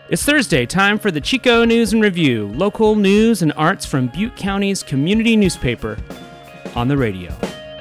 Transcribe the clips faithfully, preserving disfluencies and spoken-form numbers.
It's Thursday, time for the Chico News and Review, local news and arts from Butte County's community newspaper on the radio.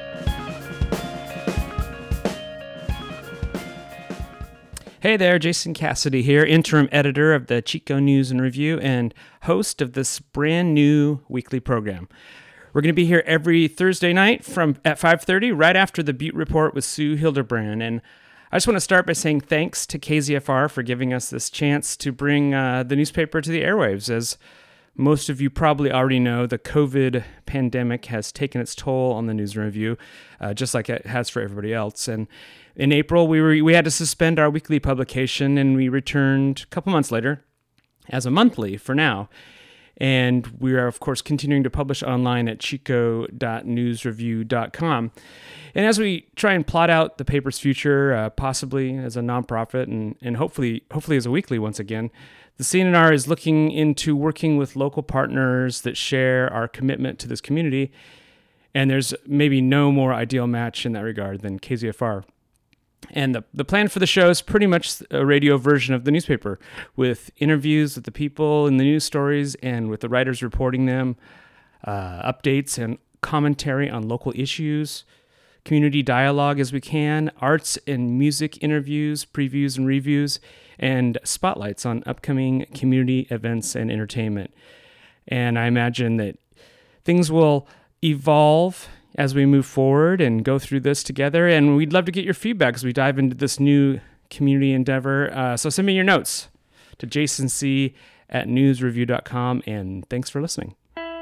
Hey there, Jason Cassidy here, interim editor of the Chico News and Review and host of this brand new weekly program. We're going to be here every Thursday night from at five thirty, right after the Butte Report with Sue Hildebrand. And I just want to start by saying thanks to K Z F R for giving us this chance to bring uh, the newspaper to the airwaves. As most of you probably already know, the COVID pandemic has taken its toll on the News and Review, uh, just like it has for everybody else. And in April, we were we had to suspend our weekly publication, and we returned a couple months later as a monthly for now. And we are, of course, continuing to publish online at chico dot news review dot com. And as we try and plot out the paper's future, uh, possibly as a nonprofit and, and hopefully hopefully as a weekly once again, the C N R is looking into working with local partners that share our commitment to this community. And there's maybe no more ideal match in that regard than K Z F R. And the, the plan for the show is pretty much a radio version of the newspaper, with interviews with the people in the news stories and with the writers reporting them, uh, updates and commentary on local issues, community dialogue as we can, arts and music interviews, previews and reviews, and spotlights on upcoming community events and entertainment. And I imagine that things will evolve as we move forward and go through this together. And we'd love to get your feedback as we dive into this new community endeavor. Uh, so send me your notes to jason c at news review dot com, and thanks for listening.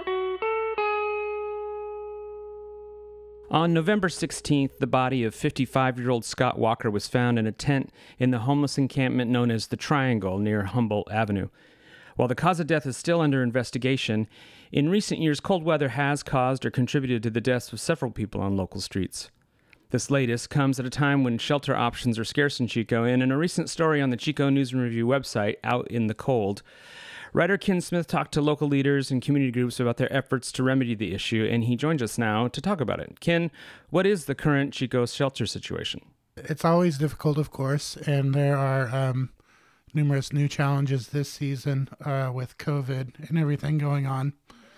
On November sixteenth, the body of fifty-five-year-old Scott Walker was found in a tent in the homeless encampment known as the Triangle near Humboldt Avenue. While the cause of death is still under investigation, in recent years, cold weather has caused or contributed to the deaths of several people on local streets. This latest comes at a time when shelter options are scarce in Chico, and in a recent story on the Chico News and Review website, Out in the Cold, writer Ken Smith talked to local leaders and community groups about their efforts to remedy the issue, and he joins us now to talk about it. Ken, what is the current Chico shelter situation? It's always difficult, of course, and there are um, numerous new challenges this season uh, with COVID and everything going on.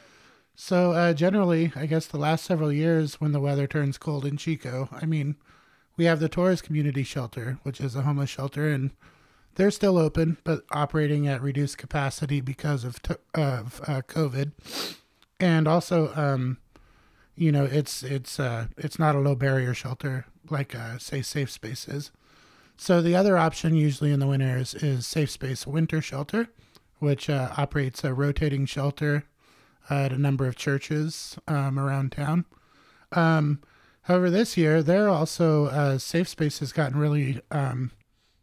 So uh, generally, I guess the last several years when the weather turns cold in Chico, I mean, we have the Torres Community Shelter, which is a homeless shelter, and they're still open, but operating at reduced capacity because of t- of uh, COVID. And also, um, you know, it's it's uh, it's not a low barrier shelter like, uh, say, Safe Space is. So the other option usually in the winters is Safe Space Winter Shelter, which uh, operates a rotating shelter at a number of churches um, around town. Um, however, this year, they're also, uh, Safe Space has gotten really um,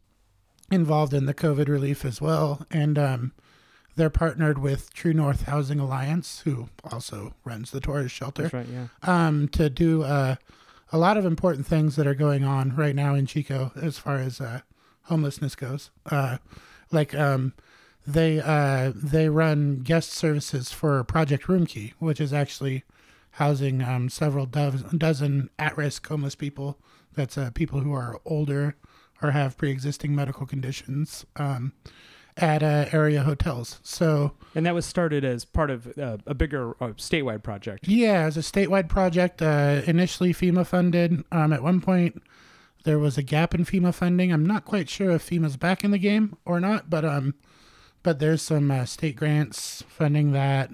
involved in the COVID relief as well. And um, they're partnered with True North Housing Alliance, who also runs the Torres Shelter. That's right, yeah. Um, to do uh, a lot of important things that are going on right now in Chico as far as uh, homelessness goes. Uh, like... Um, They uh, they run guest services for Project Room Key, which is actually housing um, several do- dozen at-risk homeless people. That's uh, people who are older or have pre-existing medical conditions um, at uh, area hotels. So, And that was started as part of uh, a bigger uh, statewide project. Yeah, as a statewide project, uh, initially FEMA funded. Um, at one point, there was a gap in FEMA funding. I'm not quite sure if FEMA's back in the game or not, but... um. But there's some uh, state grants funding that.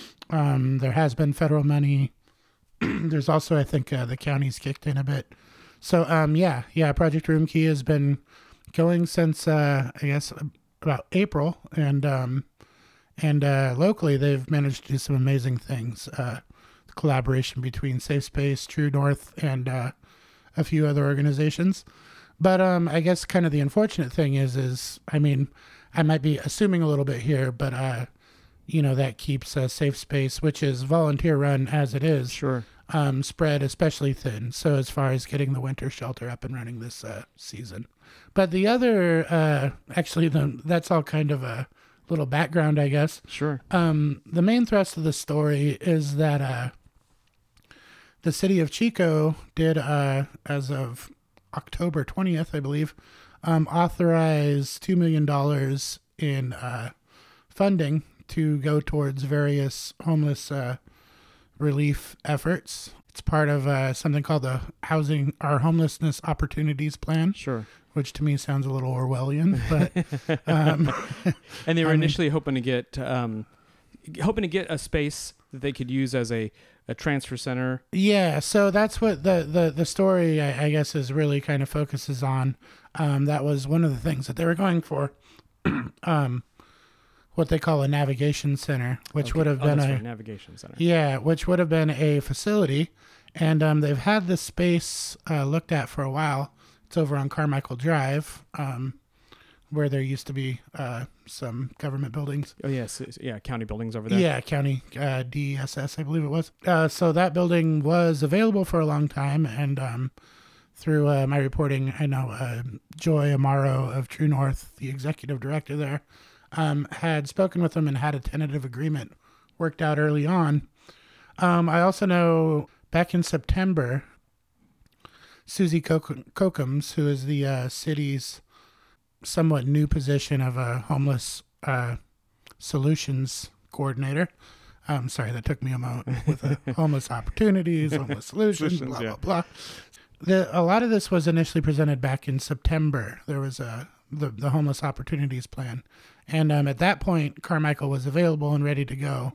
Um, there has been federal money. There's also, I think, uh, the county's kicked in a bit. So, um, yeah, yeah, Project Room Key has been going since, uh, I guess, about April. And um, and uh, locally, they've managed to do some amazing things. Uh, the collaboration between Safe Space, True North, and uh, a few other organizations. But um, I guess kind of the unfortunate thing is, is I mean... I might be assuming a little bit here, but, uh, you know, that keeps uh, Safe Space, which is volunteer run as it is, Sure. um, spread especially thin. So as far as getting the winter shelter up and running this uh, season. But the other, uh, actually, the, that's all kind of a little background, I guess. Sure. Um, the main thrust of the story is that uh, the city of Chico did, uh, as of October twentieth, I believe, um, authorize two million dollars in uh, funding to go towards various homeless uh, relief efforts. It's part of uh, something called the Housing or Homelessness Opportunities Plan. Sure. Which to me sounds a little Orwellian, but um, and they were I mean, initially hoping to get um, hoping to get a space that they could use as a, a transfer center. Yeah, so that's what the the the story I, I guess is really kind of focuses on. Um, that was one of the things that they were going for. um, what they call a navigation center, which Okay. would have Oh, been that's a right, navigation center. yeah, which would have been a facility, and um, they've had this space uh, looked at for a while. It's over on Carmichael Drive, um, where there used to be uh, some government buildings. Oh yes, yeah, county buildings over there. Yeah, county uh, D S S, I believe it was. Uh, so that building was available for a long time, and um, through uh, my reporting, I know uh, Joy Amaro of True North, the executive director there, um, had spoken with them and had a tentative agreement worked out early on. Um, I also know back in September, Susie Kokums, who is the uh, city's somewhat new position of a homeless uh, solutions coordinator. I'm sorry, that took me a moment with uh, homeless opportunities, homeless solutions, blah, yeah. blah, blah. The, a lot of this was initially presented back in September. There was a the, the Homeless Opportunities Plan. And um, at that point, Carmichael was available and ready to go.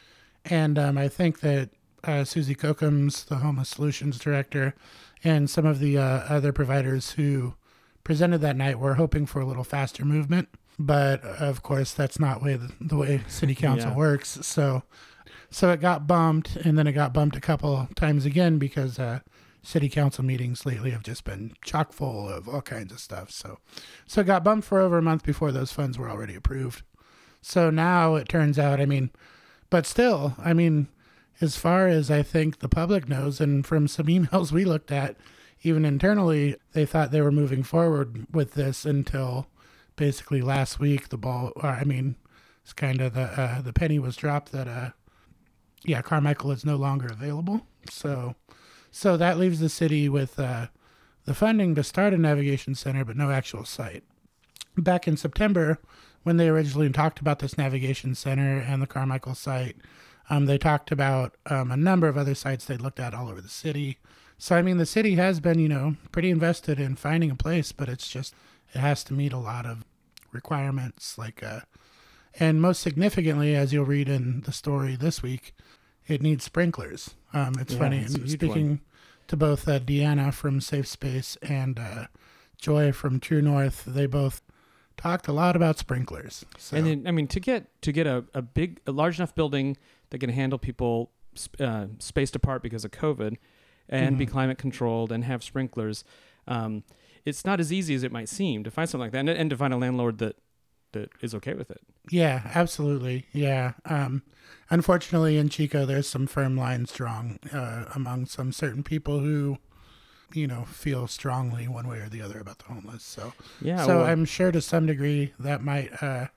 And um, I think that uh, Susie Kokums, the Homeless Solutions Director, and some of the uh, other providers who presented that night were hoping for a little faster movement. But of course, that's not way the, the way City Council Yeah. works. So, so it got bumped, and then it got bumped a couple times again because uh, City Council meetings lately have just been chock full of all kinds of stuff. So, so it got bumped for over a month before those funds were already approved. So now it turns out, I mean, but still, I mean, as far as I think the public knows, and from some emails we looked at, even internally, they thought they were moving forward with this until basically last week. The ball, or, I mean, it's kind of the uh, the penny was dropped that, uh, yeah, Carmichael is no longer available. So, so that leaves the city with uh, the funding to start a navigation center, but no actual site. Back in September, when they originally talked about this navigation center and the Carmichael site, Um, they talked about um, a number of other sites they looked at all over the city. So, I mean, the city has been, you know, pretty invested in finding a place, but it's just, it has to meet a lot of requirements. Like, uh, and most significantly, as you'll read in the story this week, it needs sprinklers. Um, it's Yeah, funny, it's a and huge speaking one. to both uh, Deanna from Safe Space and uh, Joy from True North, they both talked a lot about sprinklers. So. And then, I mean, to get to get a, a big, a large enough building that can handle people uh, spaced apart because of COVID, and Mm-hmm. be climate controlled and have sprinklers, um, it's not as easy as it might seem to find something like that, and, and to find a landlord that that is okay with it. Yeah, absolutely. Yeah. Um, unfortunately, in Chico, there's some firm lines drawn uh, among some certain people who, you know, feel strongly one way or the other about the homeless. So, Yeah. so well, I'm sure to some degree that might uh,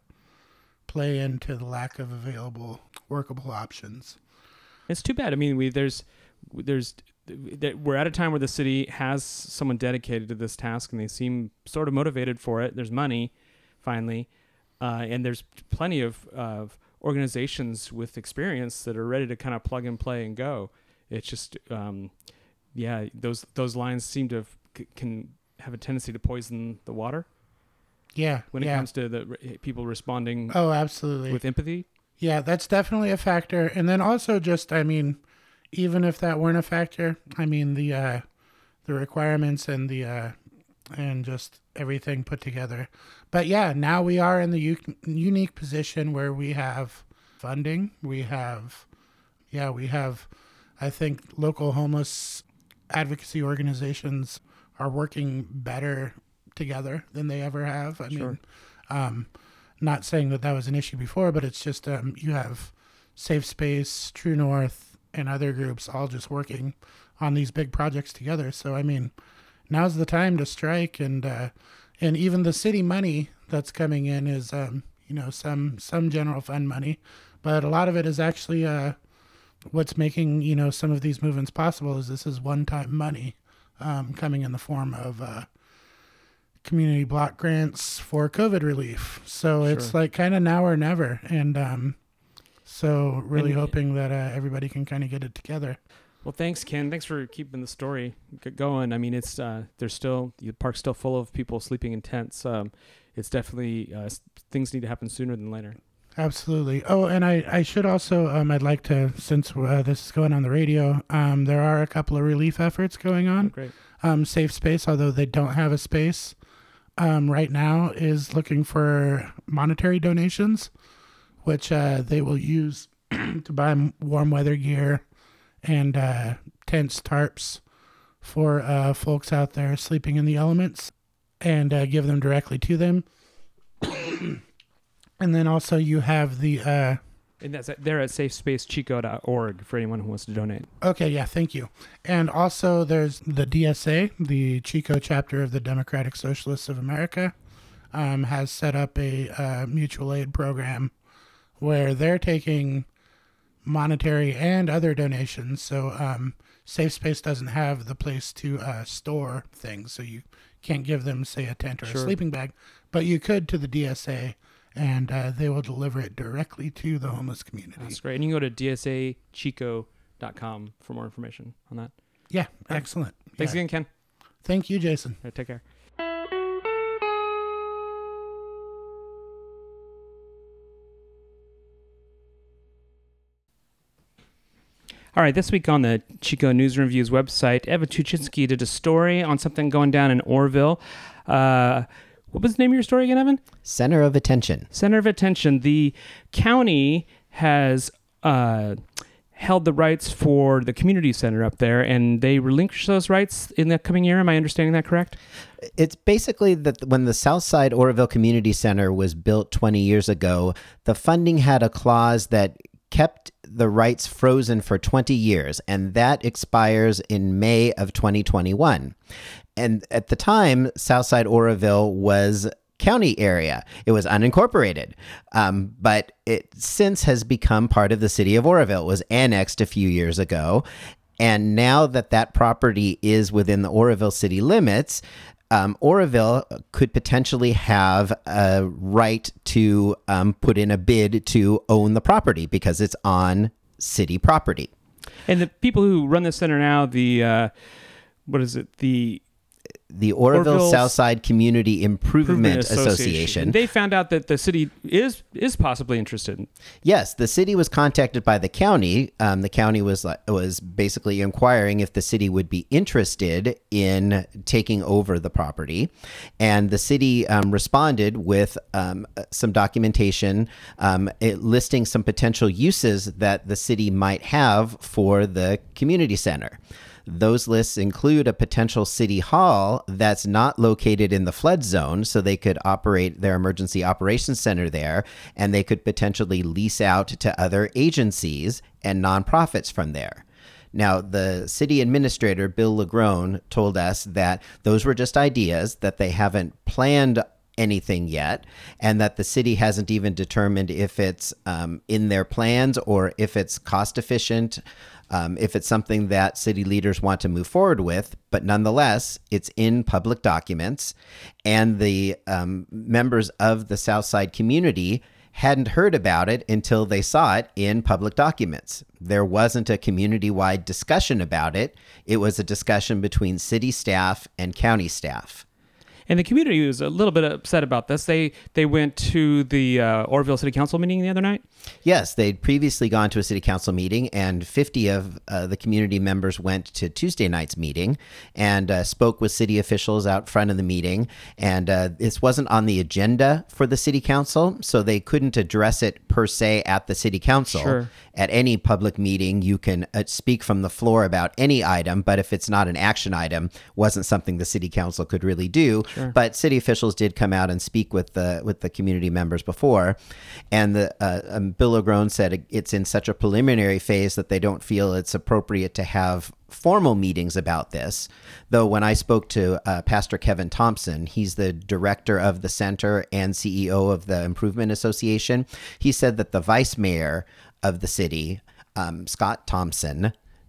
play into the lack of available workable options. It's too bad. I mean, we there's there's that we're at a time where the city has someone dedicated to this task, and they seem sort of motivated for it. There's money, finally, uh, and there's plenty of of organizations with experience that are ready to kind of plug and play and go. It's just, um, yeah, those those lines seem to have, c- can have a tendency to poison the water Yeah. when it yeah. comes to the re- people responding Oh, absolutely. with empathy. Yeah, that's definitely a factor. And then also just, I mean, even if that weren't a factor, I mean, the uh, the requirements and the uh, and just everything put together. But yeah, now we are in the u- unique position where we have funding. We have, yeah, we have, I think, local homeless advocacy organizations are working better together than they ever have. I Sure. mean, um, not saying that that was an issue before, but it's just um, you have Safe Space, True North, and other groups all just working on these big projects together. So, I mean, now's the time to strike, and uh, and even the city money that's coming in is, um, you know, some some general fund money, but a lot of it is actually uh, what's making, you know, some of these movements possible is this is one-time money um, coming in the form of uh, community block grants for COVID relief. So Sure. it's like kind of now or never. And um, so really And- hoping that uh, everybody can kind of get it together. Well, thanks, Ken. Thanks for keeping the story g- going. I mean, it's uh, there's still the park's still full of people sleeping in tents. Um, it's definitely uh, s- things need to happen sooner than later. Absolutely. Oh, and I, I should also, um, I'd like to, since uh, this is going on the radio, um, there are a couple of relief efforts going Oh, on. great. Um, Safe Space, although they don't have a space um, right now, is looking for monetary donations, which uh, they will use to buy m- warm weather gear and uh, tents, tarps for uh, folks out there sleeping in the elements, and uh, give them directly to them. And then also you have the, uh, And that's at, they're at safe space chico dot org for anyone who wants to donate. okay, yeah, thank you. And also there's the D S A, the Chico chapter of the Democratic Socialists of America, um, has set up a uh, mutual aid program where they're taking monetary and other donations. So um, Safe Space doesn't have the place to uh, store things, so you can't give them, say, a tent or Sure. a sleeping bag, but you could to the D S A, and uh, they will deliver it directly to the homeless community. That's great. And you can go to d s a chico dot com for more information on that. Yeah, excellent. Thanks Yeah. again, Ken. Thank you, Jason. All right, take care. All right, this week on the Chico News and Reviews website, Eva Tuchinski did a story on something going down in Orville. Uh, what was the name of your story again, Evan? Center of attention. Center of Attention. The county has uh, held the rights for the community center up there, and they relinquish those rights in the coming year. Am I understanding that correct? It's basically that when the Southside Oroville Community Center was built twenty years ago, the funding had a clause that kept the rights frozen for twenty years, and that expires in May of twenty twenty-one. And at the time, Southside Oroville was county area. It was unincorporated, um, but it since has become part of the city of Oroville. It was annexed a few years ago. And now that that property is within the Oroville city limits, um, Oroville could potentially have a right to um, put in a bid to own the property because it's on city property. And the people who run the center now, the, uh, what is it, the The Oroville Orville Southside Community Improvement, Improvement Association. They found out that the city is is possibly interested. Yes, the city was contacted by the county. Um, the county was like, was basically inquiring if the city would be interested in taking over the property, and the city um, responded with um, some documentation um, it, listing some potential uses that the city might have for the community center. Those lists include a potential city hall that's not located in the flood zone, so they could operate their emergency operations center there, and they could potentially lease out to other agencies and nonprofits from there. Now, the city administrator, Bill Lagrone, told us that those were just ideas, that they haven't planned anything yet, and that the city hasn't even determined if it's um, in their plans or if it's cost efficient. Um, if it's something that city leaders want to move forward with, but nonetheless, it's in public documents, and the um, members of the Southside community hadn't heard about it until they saw it in public documents. There wasn't a community-wide discussion about it. It was a discussion between city staff and county staff. And the community was a little bit upset about this. They they went to the uh, Orville City Council meeting the other night. Yes, they'd previously gone to a city council meeting, and fifty of uh, the community members went to Tuesday night's meeting and uh, spoke with city officials out front of the meeting. And uh, this wasn't on the agenda for the city council, so they couldn't address it per se at the city council. Sure. At any public meeting, you can uh, speak from the floor about any item, but if it's not an action item, wasn't something the city council could really do. Sure. But city officials did come out and speak with the with the community members before, and the uh, um, Bill Lagrone said it's in such a preliminary phase that they don't feel it's appropriate to have formal meetings about this. Though when I spoke to uh, Pastor Kevin Thompson, he's the director of the center and C E O of the Improvement Association, he said that the vice mayor of the city, um, Scott Thompson,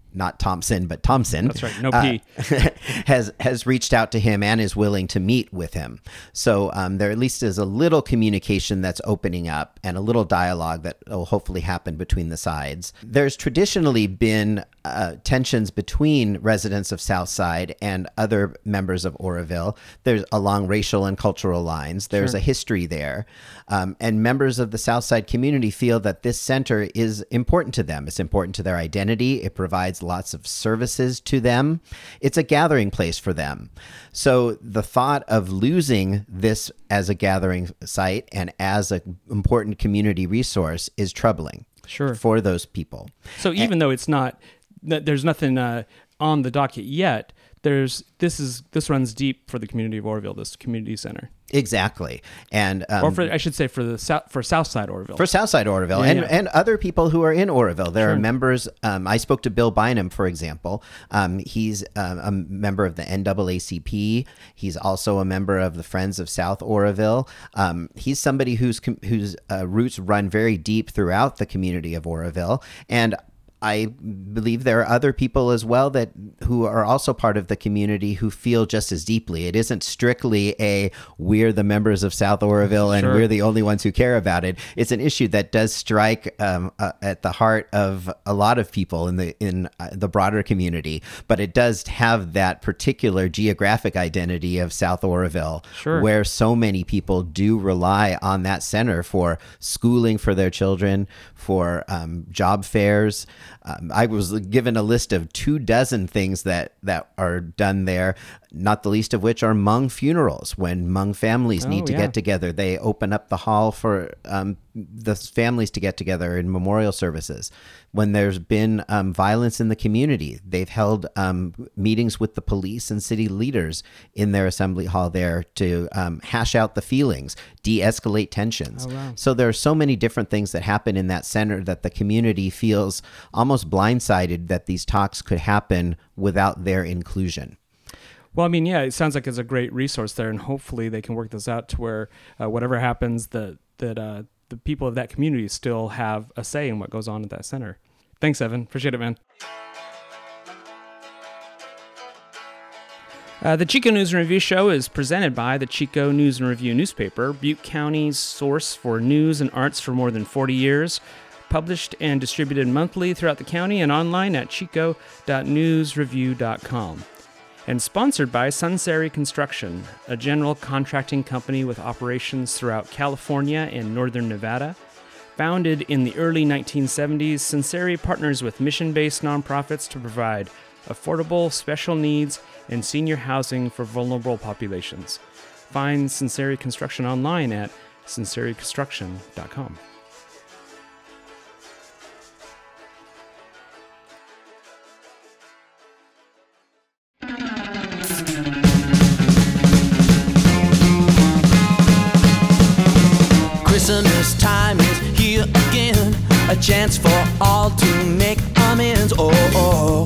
not Thompson, but Thompson. That's right, no P. Uh, has has reached out to him and is willing to meet with him. So um, there at least is a little communication that's opening up and a little dialogue that will hopefully happen between the sides. There's traditionally been uh, tensions between residents of Southside and other members of Oroville. There's along racial and cultural lines. There's Sure. a history there. Um, and members of the Southside community feel that this center is important to them. It's important to their identity. It provides lots of services to them. It's a gathering place for them. So the thought of losing this as a gathering site and as an important community resource is troubling Sure. for those people. So even though it's not, th- there's nothing uh, on the docket yet, there's this is this runs deep for the community of Oroville, this community center. Exactly. And um, Or for, I should say for the south, for Southside Oroville. For Southside Oroville Yeah, and, yeah. and other people who are in Oroville. There Sure. are members. Um, I spoke to Bill Bynum, for example. Um, he's um, a member of the N double A C P. He's also a member of the Friends of South Oroville. Um, he's somebody whose com- whose uh, roots run very deep throughout the community of Oroville. And I believe there are other people as well that who are also part of the community who feel just as deeply. It isn't strictly a we're the members of South Oroville and Sure. we're the only ones who care about it. It's an issue that does strike um, uh, at the heart of a lot of people in the in uh, the broader community, but it does have that particular geographic identity of South Oroville, Sure. where so many people do rely on that center for schooling for their children, for um, job fairs. Um, I was given a list of two dozen things that, that are done there, not the least of which are Hmong funerals. When Hmong families need Oh, to yeah. get together, they open up the hall for um, the families to get together in memorial services. When there's been um, violence in the community, they've held um, meetings with the police and city leaders in their assembly hall there to um, hash out the feelings, de-escalate tensions. Oh, wow. So there are so many different things that happen in that center that the community feels almost blindsided that these talks could happen without their inclusion. Well, I mean, yeah, it sounds like it's a great resource there, and hopefully they can work this out to where uh, whatever happens, that that uh, the people of that community still have a say in what goes on at that center. Thanks, Evan. Appreciate it, man. Uh, the Chico News and Review Show is presented by the Chico News and Review newspaper, Butte County's source for news and arts for more than forty years. Published and distributed monthly throughout the county and online at chico dot news review dot com. And sponsored by Sunseri Construction, a general contracting company with operations throughout California and northern Nevada. Founded in the early nineteen seventies, Sunseri partners with mission-based nonprofits to provide affordable, special needs, and senior housing for vulnerable populations. Find Sunseri Construction online at sunseri construction dot com. Christmas time is here again, a chance for all to make amends. Oh, oh.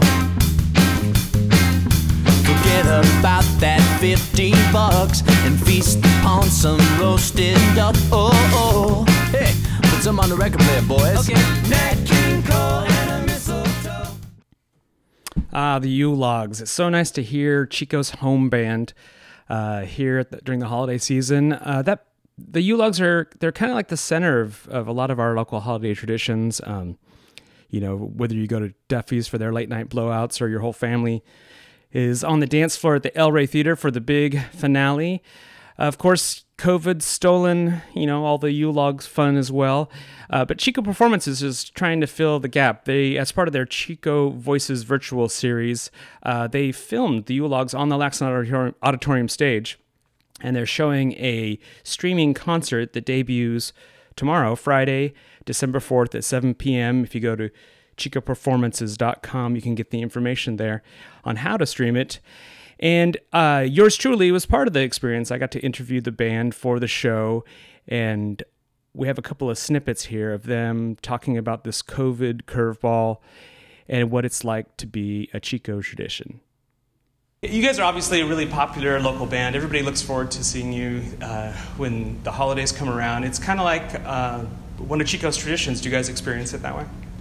Forget about that fifty bucks and feast upon some roasted duck. Oh, oh. Hey, put some on the record player, boys. Okay. Nat King Cole and a mistletoe. Ah, the U-Logs. It's so nice to hear Chico's home band uh, here at the, during the holiday season. Uh, that the U-Logs are they're kind of like the center of, of a lot of our local holiday traditions. Um, you know, whether you go to Duffy's for their late night blowouts or your whole family is on the dance floor at the El Rey Theater for the big finale. Of course, COVID's stolen, you know, all the U-Logs fun as well. Uh, but Chico Performances is trying to fill the gap. They, as part of their Chico Voices virtual series, uh, they filmed the U-Logs on the Laxon Auditorium, Auditorium stage, and they're showing a streaming concert that debuts tomorrow, Friday, December fourth at seven p.m. If you go to chico performances dot com, you can get the information there on how to stream it. And uh, yours truly was part of the experience. I got to interview the band for the show, and we have a couple of snippets here of them talking about this COVID curveball and what it's like to be a Chico tradition. You guys are obviously a really popular local band. Everybody looks forward to seeing you uh, when the holidays come around. It's kind of like uh, one of Chico's traditions. Do you guys experience it that way?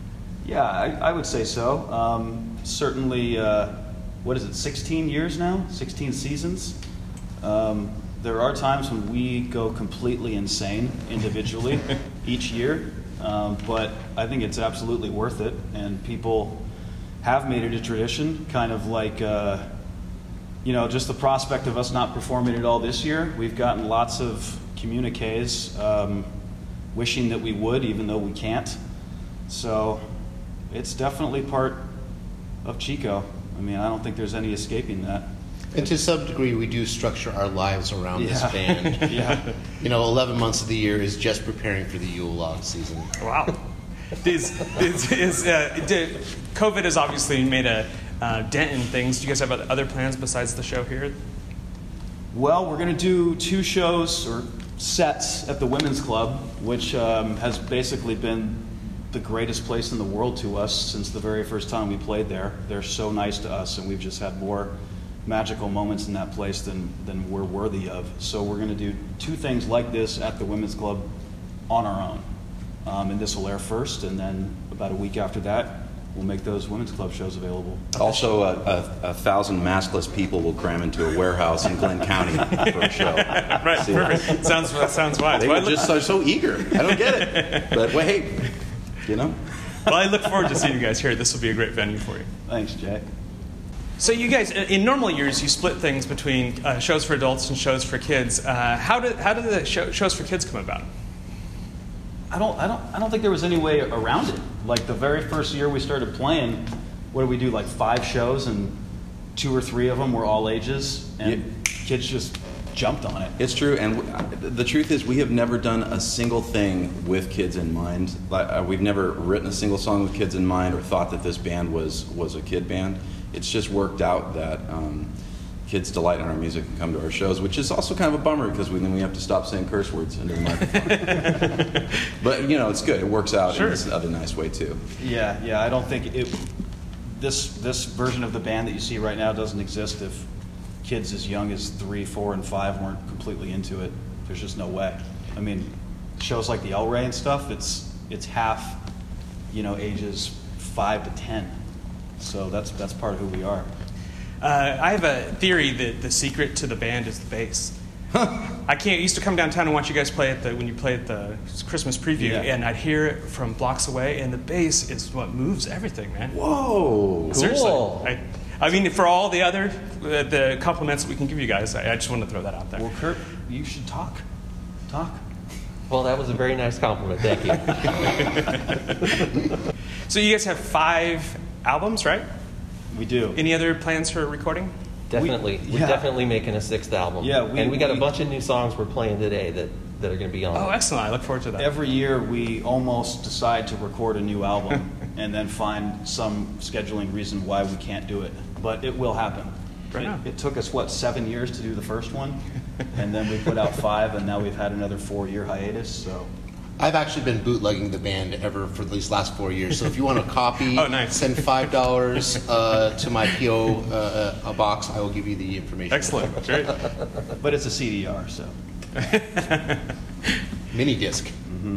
Yeah, I, I would say so. Um, certainly, uh, what is it, sixteen years now? sixteen seasons? Um, there are times when we go completely insane individually each year, um, but I think it's absolutely worth it, and people have made it a tradition, kind of like, uh, you know, just the prospect of us not performing at all this year. We've gotten lots of communiques um, wishing that we would, even though we can't. So it's definitely part of Chico. I mean, I don't think there's any escaping that. And to some degree, we do structure our lives around Yeah. this band. Yeah. You know, eleven months of the year is just preparing for the Yule log season. Wow. is, is, is, uh, did, COVID has obviously made a uh, dent in things. Do you guys have other plans besides the show here? Well, we're going to do two shows or sets at the Women's Club, which um, has basically been the greatest place in the world to us since the very first time we played there. They're so nice to us, and we've just had more magical moments in that place than, than we're worthy of. So we're going to do two things like this at the Women's Club on our own. Um, and this will air first, and then about a week after that, we'll make those Women's Club shows available. Also, a, a, a thousand maskless people will cram into a warehouse in Glenn County for a show. Right, See? perfect. Sounds, that sounds wise. They Well, were I look- just so, so eager. I don't get it. But well, hey, you know. well, I look forward to seeing you guys here. This will be a great venue for you. Thanks, Jay. So you guys, in normal years, you split things between uh, shows for adults and shows for kids. Uh, how did how did the show, shows for kids come about? I don't, I don't, I don't think there was any way around it. Like the very first year we started playing, what did we do? Like five shows, and two or three of them were all ages, and Yeah. kids just jumped on it. It's true, and w- the truth is, we have never done a single thing with kids in mind. Like, uh, we've never written a single song with kids in mind, or thought that this band was was a kid band. It's just worked out that um, kids delight in our music and come to our shows, which is also kind of a bummer because we, then we have to stop saying curse words into the microphone. But you know, it's good. It works out Sure. in this other nice way too. Yeah, yeah. I don't think it. This this version of the band that you see right now doesn't exist if kids as young as three, four, and five weren't completely into it. There's just no way. I mean, shows like the El Rey and stuff, it's it's half, you know, ages five to ten. So that's that's part of who we are. Uh, I have a theory that the secret to the band is the bass. I can't. I used to come downtown and watch you guys play at the when you play at the Christmas preview, Yeah. and I'd hear it from blocks away, and the bass is what moves everything, man. Whoa! Seriously. Cool. I, I mean, for all the other uh, the compliments that we can give you guys, I, I just want to throw that out there. Well, Kurt, you should talk. Talk. Well, that was a very nice compliment. Thank you. So you guys have five albums, right? We do. Any other plans for recording? Definitely. We- We're yeah. definitely making a sixth album. Yeah, we- and we got a we- bunch of new songs we're playing today that, that are going to be on. Oh, excellent! I look forward to that. Every year we almost decide to record a new album and then find some scheduling reason why we can't do it. But it will happen. Right it, on. it took us, what, seven years to do the first one? And then we put out five, and now we've had another four-year hiatus, so... I've actually been bootlegging the band ever for these last four years. So if you want a copy, Oh, nice. send five dollars uh, to my P O uh, a box. I will give you the information. Excellent. Great. But it's a C D R, so... Mini disc.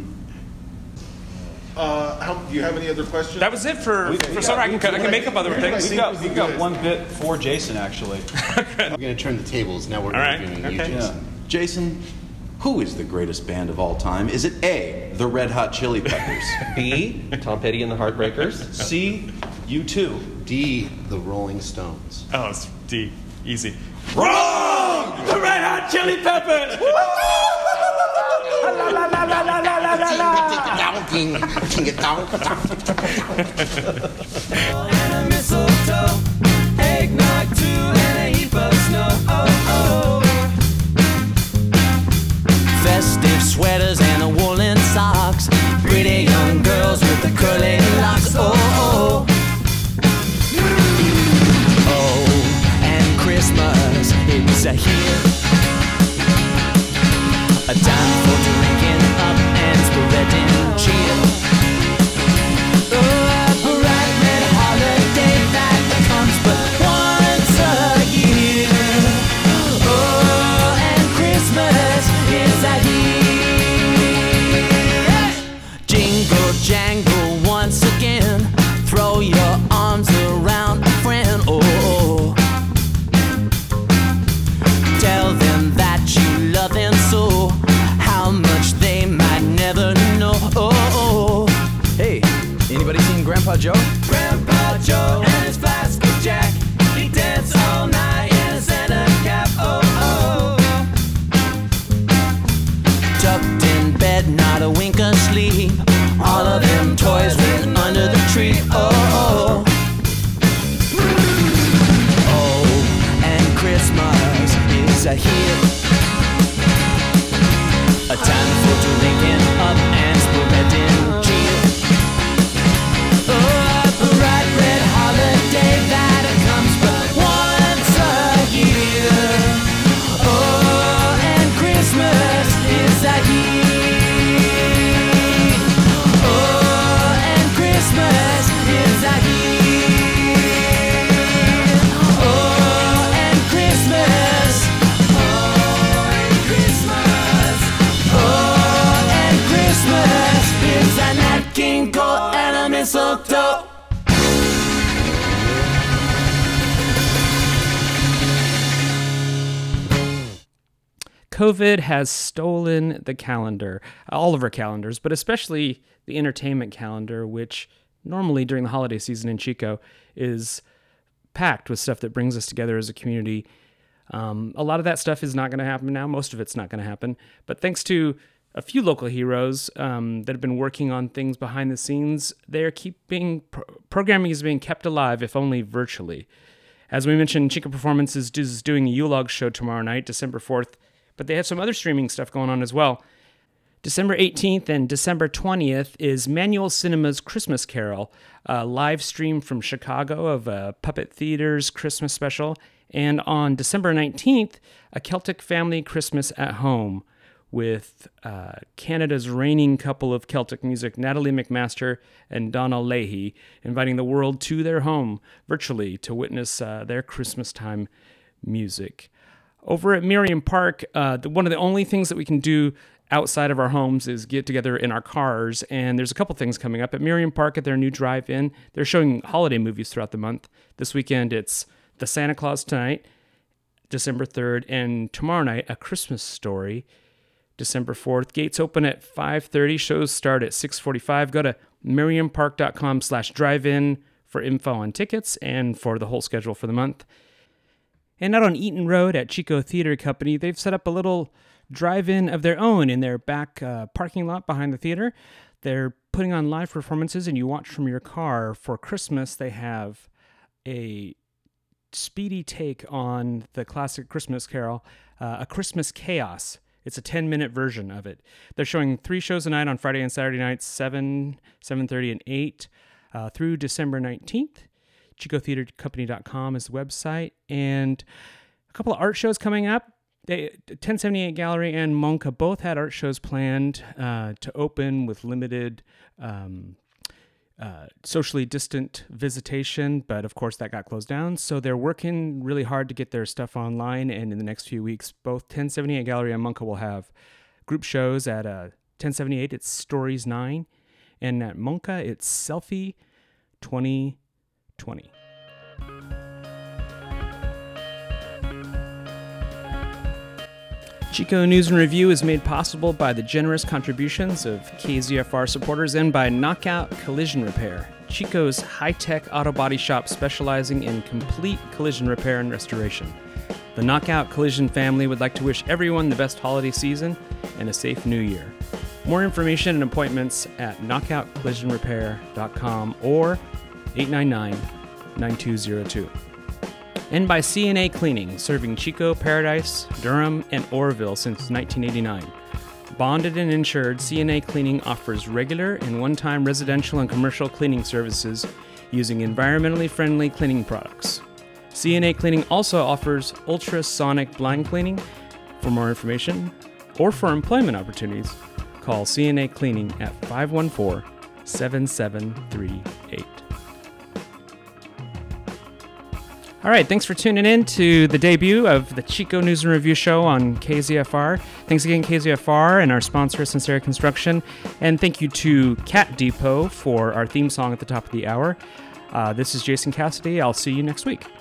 Uh, how, do you have any other questions? That was it for, We- for we summer. got- I can, cut- I can make up other I things. We think got, we'd we be got good. one bit for Jason, actually. We're going to turn the tables. Now we're All right. interviewing you, Okay. Jason. Jason, who is the greatest band of all time? Is it A, the Red Hot Chili Peppers? B, Tom Petty and the Heartbreakers. C, you too. D, the Rolling Stones. Oh, it's D. Easy. Wrong! The Red Hot Chili Peppers! Ting it down. And a mistletoe, eggnog too, and a heap of snow. Oh, oh. Festive sweaters and the woolen socks. Pretty young girls with the curly locks. Oh, oh. Oh, and Christmas is a here. A time for drinking up and spreading cheer. Oh, a bright red holiday that comes but once a year. Oh, and Christmas is a here. Jingle jangle once again. Joe. Grandpa Joe and his flask of Jack. He danced all night in a Santa cap. Oh, oh. Tucked in bed, not a wink of sleep. All of them toys went under the tree. Oh, oh. Oh, and Christmas is a hit. A time for to linking up and spreading cheer. Oh, a bright red holiday that comes but once a year. Oh, and Christmas is a heat. Oh, and Christmas is a heat. Oh, and Christmas. Oh, and Christmas. Oh, and Christmas is a Nat King Cole and a mistletoe. COVID has stolen the calendar, all of our calendars, but especially the entertainment calendar, which normally during the holiday season in Chico is packed with stuff that brings us together as a community. Um, a lot of that stuff is not going to happen now. Most of it's not going to happen. But thanks to a few local heroes um, that have been working on things behind the scenes, they're keeping pro- programming is being kept alive, if only virtually. As we mentioned, Chico Performances is doing a U-Log show tomorrow night, December fourth, but they have some other streaming stuff going on as well. December eighteenth and December twentieth is Manual Cinema's Christmas Carol, a live stream from Chicago of a Puppet Theater's Christmas special. And on December nineteenth, a Celtic Family Christmas at Home with uh, Canada's reigning couple of Celtic music, Natalie McMaster and Donna Leahy, inviting the world to their home virtually to witness uh, their Christmas time music. Over at Miriam Park, uh, the, one of the only things that we can do outside of our homes is get together in our cars, and there's a couple things coming up. At Miriam Park at their new drive-in, they're showing holiday movies throughout the month. This weekend, it's The Santa Claus Tonight, December third, and tomorrow night, A Christmas Story, December fourth. Gates open at five thirty. Shows start at six forty-five. Go to miriampark.com slash drive-in for info on tickets and for the whole schedule for the month. And out on Eaton Road at Chico Theater Company, they've set up a little drive-in of their own in their back uh, parking lot behind the theater. They're putting on live performances, and you watch from your car. For Christmas, they have a speedy take on the classic Christmas Carol, uh, A Christmas Chaos. It's a ten-minute version of it. They're showing three shows a night on Friday and Saturday nights, seven, seven thirty, and eight, uh, through December nineteenth. Chico Theater Company dot com is the website. And a couple of art shows coming up. They, ten seventy-eight Gallery and Monka both had art shows planned uh, to open with limited um, uh, socially distant visitation, but of course that got closed down. So they're working really hard to get their stuff online, and in the next few weeks, both ten seventy-eight Gallery and Monka will have group shows. At uh, ten seventy-eight, it's Stories nine, and at Monka, it's Selfie twenty twenty. Chico News and Review is made possible by the generous contributions of K Z F R supporters and by Knockout Collision Repair, Chico's high-tech auto body shop specializing in complete collision repair and restoration. The Knockout Collision family would like to wish everyone the best holiday season and a safe new year. More information and appointments at knockout collision repair dot com or eight nine nine, nine two zero two. And by C and A Cleaning, serving Chico, Paradise, Durham, and Orville since nineteen eighty-nine. Bonded and insured, C and A Cleaning offers regular and one-time residential and commercial cleaning services using environmentally friendly cleaning products. C and A Cleaning also offers ultrasonic blind cleaning. For more information or for employment opportunities, call C and A Cleaning at five one four, seven seven three eight. All right, thanks for tuning in to the debut of the Chico News and Review show on K Z F R. Thanks again, K Z F R, and our sponsor, Sincere Construction. And thank you to Cat Depot for our theme song at the top of the hour. Uh, this is Jason Cassidy. I'll see you next week.